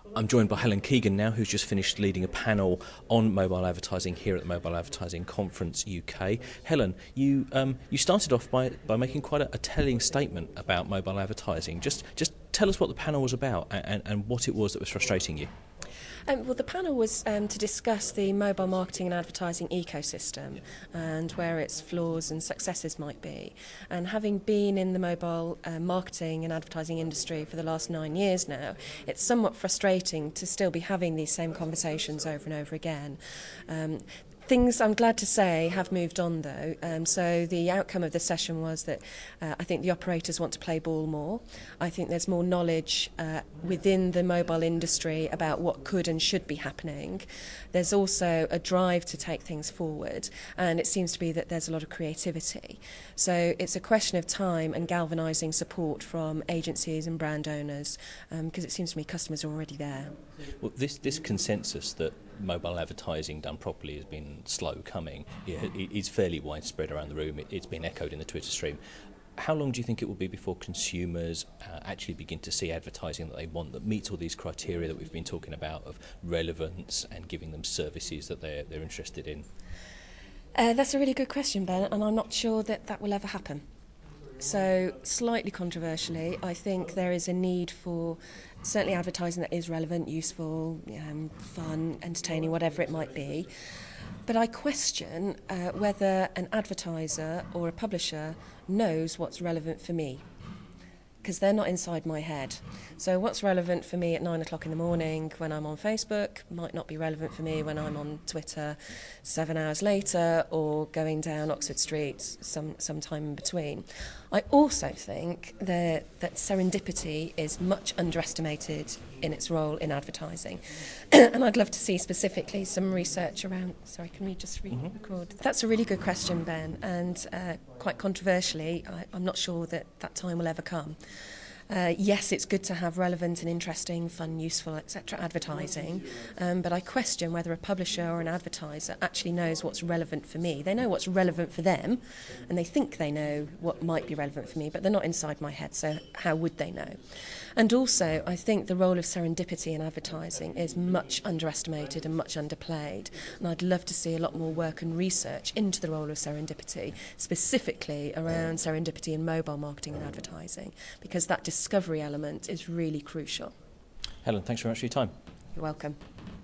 I'm joined by Helen Keegan now, who's just finished leading a panel on mobile advertising here at the Mobile Advertising Conference UK. Helen, you started off by making quite a telling statement about mobile advertising. Just tell us what the panel was about and what it was that was frustrating you. Well, the panel was to discuss the mobile marketing and advertising ecosystem and where its flaws and successes might be. And having been in the mobile marketing and advertising industry for the last 9 years now, it's somewhat frustrating to still be having these same conversations over and over again. Things, I'm glad to say, have moved on though. So the outcome of the session was that I think the operators want to play ball more. I think there's more knowledge within the mobile industry about what could and should be happening. There's also a drive to take things forward, and it seems to be that there's a lot of creativity. So it's a question of time and galvanising support from agencies and brand owners, because it seems to me customers are already there. Well, this consensus that mobile advertising done properly has been slow coming. It's fairly widespread around the room. It's been echoed in the Twitter stream. How long do you think it will be before consumers actually begin to see advertising that they want, that meets all these criteria that we've been talking about of relevance and giving them services that they're interested in? That's a really good question, Ben, and I'm not sure that will ever happen. So, slightly controversially, I think there is a need for certainly advertising that is relevant, useful, fun, entertaining, whatever it might be. But I question whether an advertiser or a publisher knows what's relevant for me, because they're not inside my head. So what's relevant for me at 9 o'clock in the morning when I'm on Facebook might not be relevant for me when I'm on Twitter 7 hours later or going down Oxford Street sometime in between. I also think that serendipity is much underestimated in its role in advertising. And I'd love to see specifically some research around... Sorry, can we just record? That's a really good question, Ben, and quite controversially, I'm not sure that time will ever come. Yes, it's good to have relevant and interesting, fun, useful, etc. advertising, but I question whether a publisher or an advertiser actually knows what's relevant for me. They know what's relevant for them, and they think they know what might be relevant for me, but they're not inside my head, so how would they know? And also, I think the role of serendipity in advertising is much underestimated and much underplayed, and I'd love to see a lot more work and research into the role of serendipity, specifically around serendipity in mobile marketing and advertising, because that discovery element is really crucial. Helen, thanks very much for your time. You're welcome.